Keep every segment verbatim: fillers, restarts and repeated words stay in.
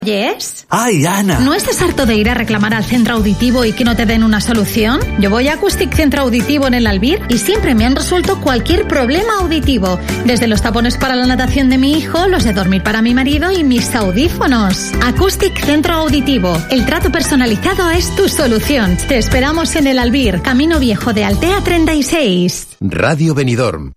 ¿Yes? ¡Ay, Ana! ¿No estás harto de ir a reclamar al centro auditivo y que no te den una solución? Yo voy a Acoustic Centro Auditivo en el Albir y siempre me han resuelto cualquier problema auditivo. Desde los tapones para la natación de mi hijo, los de dormir para mi marido y mis audífonos. Acoustic Centro Auditivo. El trato personalizado es tu solución. Te esperamos en el Albir, Camino Viejo de Altea treinta y seis. Radio Benidorm.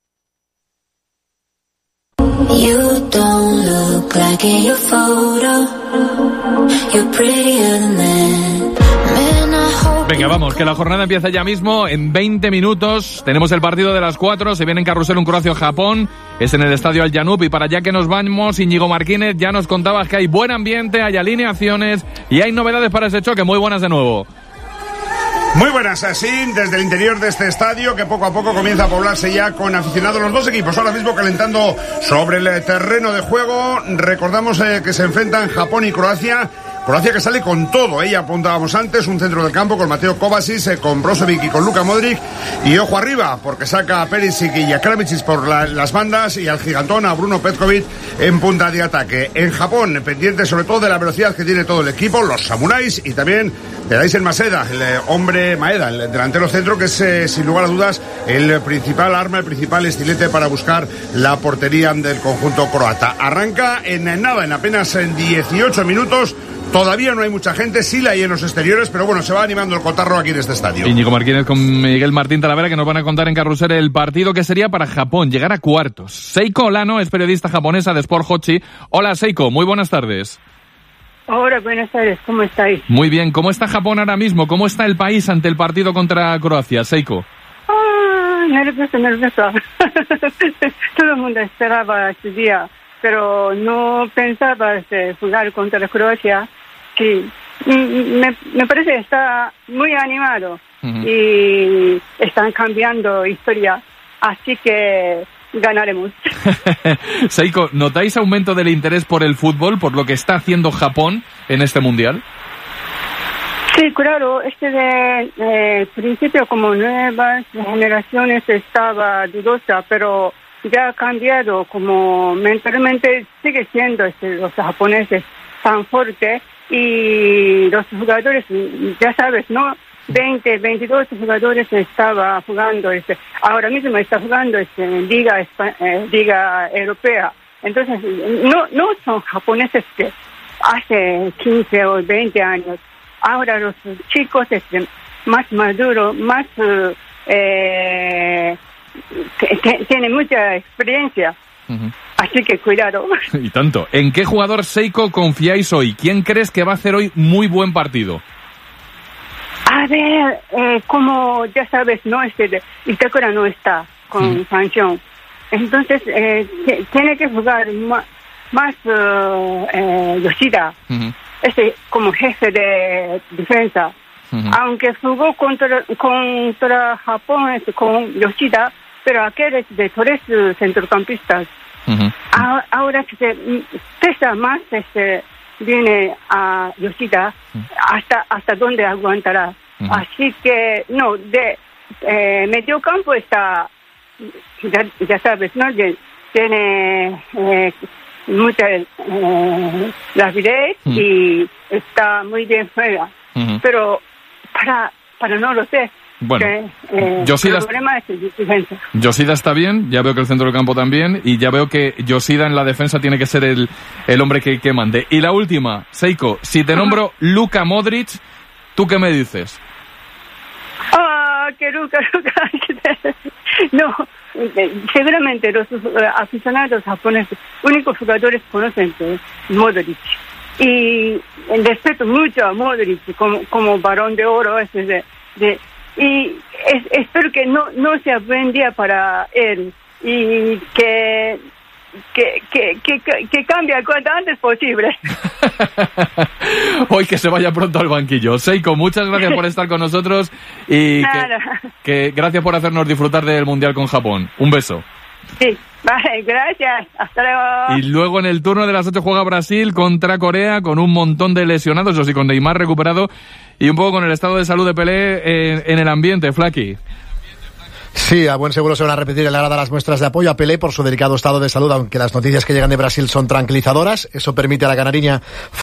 You don't look like in your photo. You're prettier than that. Man, I hope. Venga, vamos, que la jornada empieza ya mismo. En veinte minutos tenemos el partido de las cuatro. Se viene en carrusel un Croacia-Japón. Es en el estadio Al Janub. Y para allá que nos vamos, Íñigo Martínez, ya nos contabas que hay buen ambiente, hay alineaciones y hay novedades para ese choque. Muy buenas de nuevo. Muy buenas, así desde el interior de este estadio que poco a poco comienza a poblarse ya con aficionados. Los dos equipos ahora mismo calentando sobre el terreno de juego. Recordamos eh, que se enfrentan Japón y Croacia. Croacia que sale con todo, ¿eh? Ya apuntábamos antes, un centro del campo con Mateo Kovacic, eh, con Brozovic y con Luka Modric. Y ojo arriba, porque saca a Perisic y a Kramicic por la, las bandas y al gigantón, a Bruno Petkovic en punta de ataque. En Japón, pendiente sobre todo de la velocidad que tiene todo el equipo, los samuráis y también de Daisen Maeda, el eh, hombre Maeda, el delantero centro, que es eh, sin lugar a dudas el principal arma, el principal estilete para buscar la portería del conjunto croata. Arranca en, en nada, en apenas en dieciocho minutos. Todavía no hay mucha gente, sí la hay en los exteriores, pero bueno, se va animando el cotarro aquí en este estadio. Íñigo Martínez con Miguel Martín Talavera, que nos van a contar en carrusel el partido que sería para Japón, llegar a cuartos. Seiko Olano es periodista japonesa de Sport Hochi. Hola Seiko, muy buenas tardes. Hola, buenas tardes, ¿cómo estáis? Muy bien, ¿cómo está Japón ahora mismo? ¿Cómo está el país ante el partido contra Croacia, Seiko? Ah, nervioso, nervioso. Todo el mundo esperaba este día, pero no pensaba este, jugar contra Croacia. Sí, me, me parece que está muy animado uh-huh. y están cambiando historia, así que ganaremos. Seiko, ¿notáis aumento del interés por el fútbol, por lo que está haciendo Japón en este mundial? Sí, claro, este de eh, principio como nuevas generaciones estaba dudosa, pero ya ha cambiado, como mentalmente sigue siendo este, los japoneses tan fuertes. Y los jugadores, ya sabes, ¿no? veinte, veintidós jugadores estaba jugando, este, ahora mismo está jugando este, en Liga, eh, Liga Europea. Entonces, no, no son japoneses que hace quince o veinte años. Ahora los chicos este, más maduros, más, eh, que, que tienen mucha experiencia. Uh-huh. Así que cuidado. Y tanto. ¿En qué jugador, Seiko, confiáis hoy? ¿Quién crees que va a hacer hoy muy buen partido? A ver, eh, como ya sabes, no este de Itakura no está con sanción. Uh-huh. Entonces, eh, t- tiene que jugar ma- más uh, eh, Yoshida. Uh-huh. Este como jefe de defensa. Uh-huh. Aunque jugó contra, contra Japón este, con Yoshida, pero aquel es de tres centrocampistas. Uh-huh. Ahora, ahora que se pesa más, este, viene a Yoshida, uh-huh. hasta hasta dónde aguantará. Uh-huh. Así que, no, de eh, medio campo está, ya, ya sabes, ¿no? De, tiene eh, mucha eh, rapidez uh-huh. y está muy bien fuera. Uh-huh. Pero para, para no lo sé. Bueno, que, eh, Yoshida, el problema es el defensa. Yoshida está bien, ya veo que el centro del campo también, y ya veo que Yoshida en la defensa tiene que ser el, el hombre que, que mande. Y la última, Seiko, si te nombro Luka Modric, ¿tú qué me dices? Ah, oh, que Luka, Luka. No, seguramente los aficionados japoneses, únicos jugadores conocen de Modric. Y respeto mucho a Modric como, como Balón de Oro, ese de, de y es, espero que no no sea buen día para él y que que que que, que cambie cuanto antes posible. Hoy que se vaya pronto al banquillo. Seiko, muchas gracias por estar con nosotros y que, que gracias por hacernos disfrutar del Mundial con Japón. Un beso. Sí, vale, gracias. Hasta luego. Y luego en el turno de las ocho juega Brasil contra Corea con un montón de lesionados, eso sí, con Neymar recuperado y un poco con el estado de salud de Pelé en, en el ambiente, Flaky. Sí, a buen seguro se van a repetir el grado las muestras de apoyo a Pelé por su delicado estado de salud, aunque las noticias que llegan de Brasil son tranquilizadoras. Eso permite a la canariña